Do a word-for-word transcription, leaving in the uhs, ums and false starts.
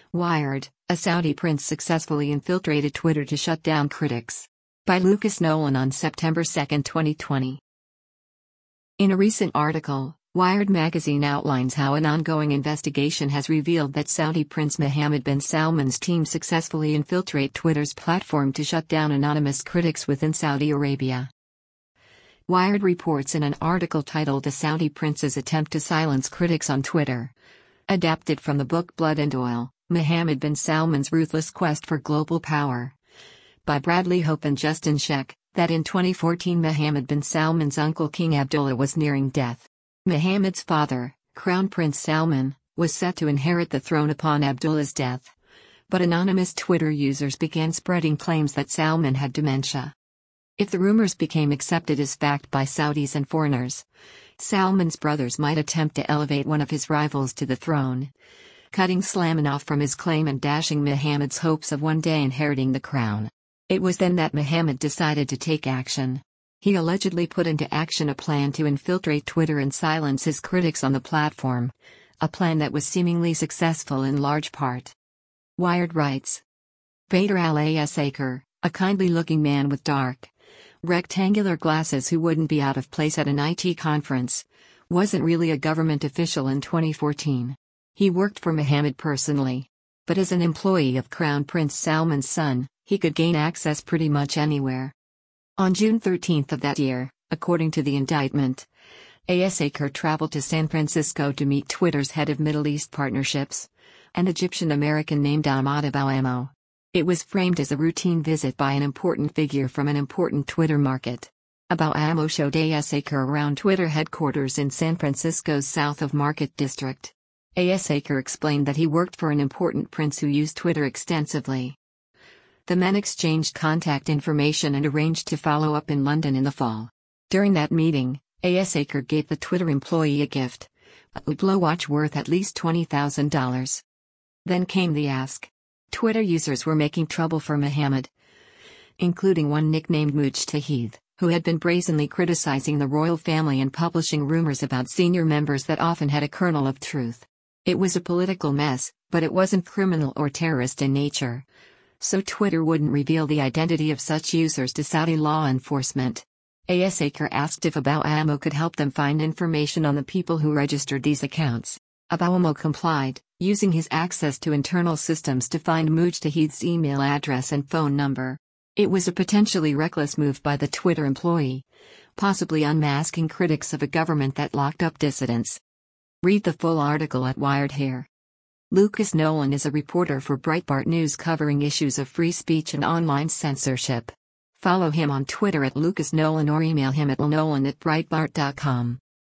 Wired, a Saudi prince successfully infiltrated Twitter to shut down critics. By Lucas Nolan on September second, twenty twenty. In a recent article, Wired magazine outlines how an ongoing investigation has revealed that Saudi Prince Mohammed bin Salman's team successfully infiltrate Twitter's platform to shut down anonymous critics within Saudi Arabia. Wired reports in an article titled "A Saudi Prince's Attempt to Silence Critics on Twitter." Adapted from the book Blood and Oil, Mohammed bin Salman's Ruthless Quest for Global Power. By Bradley Hope and Justin Sheck, that in twenty fourteen Mohammed bin Salman's uncle King Abdullah was nearing death. Mohammed's father, Crown Prince Salman, was set to inherit the throne upon Abdullah's death. But anonymous Twitter users began spreading claims that Salman had dementia. If the rumors became accepted as fact by Saudis and foreigners, Salman's brothers might attempt to elevate one of his rivals to the throne, cutting Salman off from his claim and dashing Mohammed's hopes of one day inheriting the crown. It was then that Mohammed decided to take action. He allegedly put into action a plan to infiltrate Twitter and silence his critics on the platform, a plan that was seemingly successful in large part. Wired writes. Bader al-Asaker, a kindly-looking man with dark, rectangular glasses who wouldn't be out of place at an I T conference, wasn't really a government official in twenty fourteen. He worked for Mohammed personally. But as an employee of Crown Prince Salman's son, he could gain access pretty much anywhere. On June thirteenth of that year, according to the indictment, Asaker traveled to San Francisco to meet Twitter's head of Middle East partnerships, an Egyptian-American named Ahmad Abou-Ammo. It was framed as a routine visit by an important figure from an important Twitter market. Abou-Ammo showed Asaker around Twitter headquarters in San Francisco's South of Market district. Asaker explained that he worked for an important prince who used Twitter extensively. The men exchanged contact information and arranged to follow up in London in the fall. During that meeting, Asaker gave the Twitter employee a gift, a Hublot watch worth at least twenty thousand dollars. Then came the ask. Twitter users were making trouble for Mohammed, including one nicknamed Mujtahid, who had been brazenly criticizing the royal family and publishing rumors about senior members that often had a kernel of truth. It was a political mess, but it wasn't criminal or terrorist in nature. So Twitter wouldn't reveal the identity of such users to Saudi law enforcement. Asaker asked if Abou-Ammo could help them find information on the people who registered these accounts. Abou-Ammo complied, using his access to internal systems to find Mujtahid's email address and phone number. It was a potentially reckless move by the Twitter employee, possibly unmasking critics of a government that locked up dissidents. Read the full article at Wired here. Lucas Nolan is a reporter for Breitbart News covering issues of free speech and online censorship. Follow him on Twitter at Lucas Nolan or email him at nolan at breitbart dot com.